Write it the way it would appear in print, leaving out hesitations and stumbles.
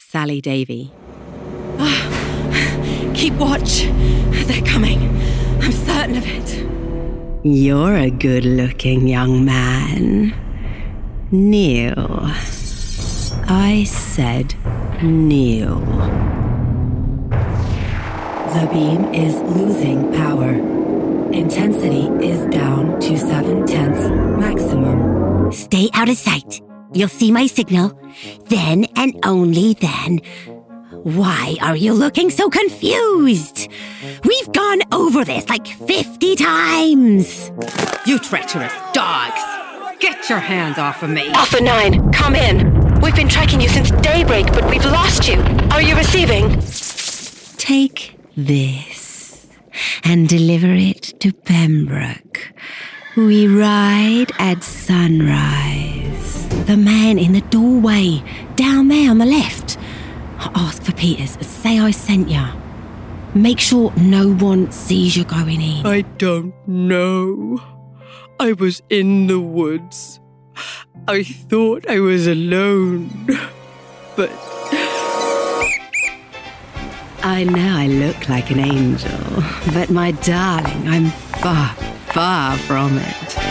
Sally Davy. Keep watch. They're coming. I'm certain of it. You're a good-looking young man. Kneel. I said kneel. The beam is losing power. Intensity is down to 7/10 maximum. Stay out of sight. You'll see my signal. Then and only then. Why are you looking so confused? We've gone over this like 50 times. You treacherous dogs! Get your hands off of me! Alpha 9, come in. We've been tracking you since daybreak, but we've lost you. Are you receiving? Take this and deliver it to Pembroke. We ride at sunrise. The man in the doorway, down there on the left. Ask for Peters and say I sent ya. Make sure no one sees you going in. I don't know. I was in the woods. I thought I was alone. But I know I look like an angel, but my darling, I'm far, far from it.